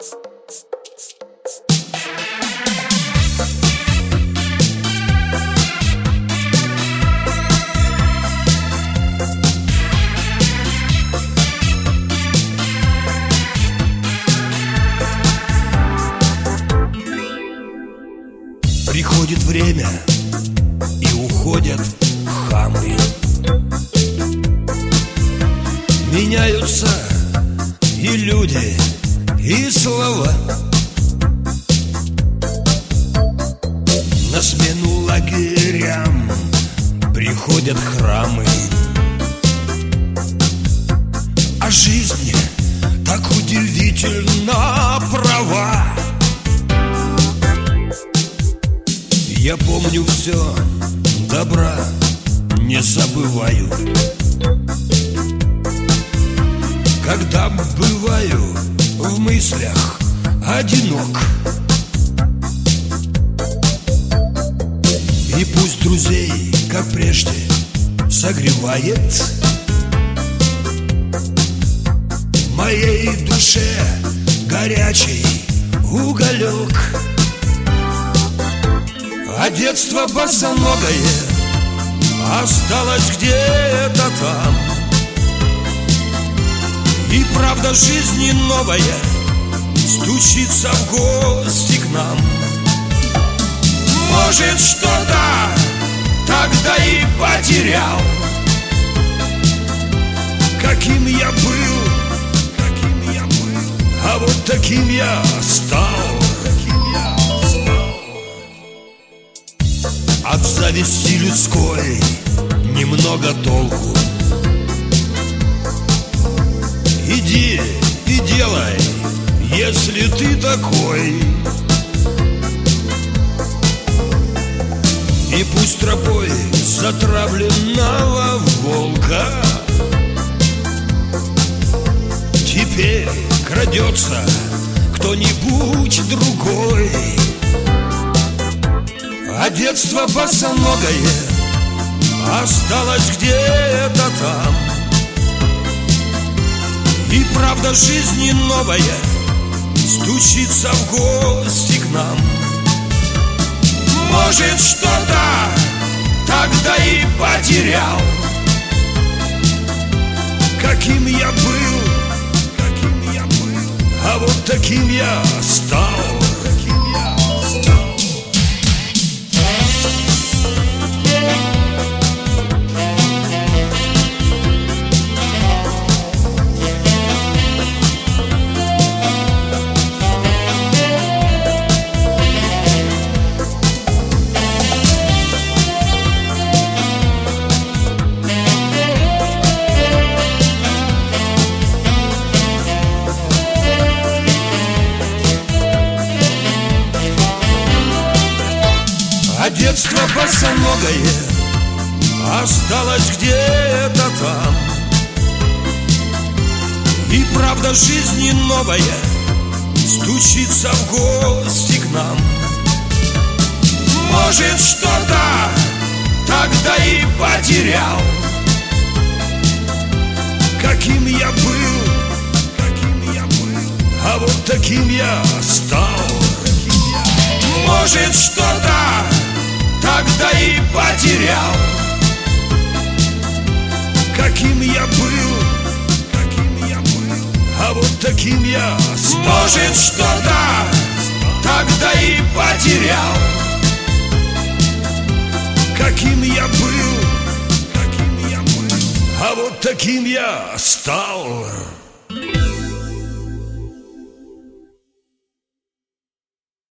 Приходит время, и уходят хамы. Меняются и люди, и слова. На смену лагерям приходят храмы. А жизнь так удивительно права. Я помню все, добра не забываю. Когда бываю в мыслях одинок, и пусть друзей, как прежде, согревает, в моей душе горячий уголек. А детство босоногое осталось где-то там. И правда жизни новая стучится в гости к нам. Может, что-то тогда и потерял, каким я был, а вот таким я стал. От зависти людской немного толку. Иди и делай, если ты такой. И пусть тропой затравленного волка теперь крадется кто-нибудь другой. А детство босоногое осталось где-то там. И правда жизни новая стучится в гости к нам. Может, что-то тогда и потерял, каким я был, а вот таким я стал. А детство босоногое осталось где-то там. И правда жизни новая стучится в гости к нам. Может, что-то тогда и потерял, каким я был, а вот таким я стал. Может, что-то тогда и потерял, каким я был, а вот таким я стал. Может, что-то тогда и потерял, каким я был, а вот таким я стал.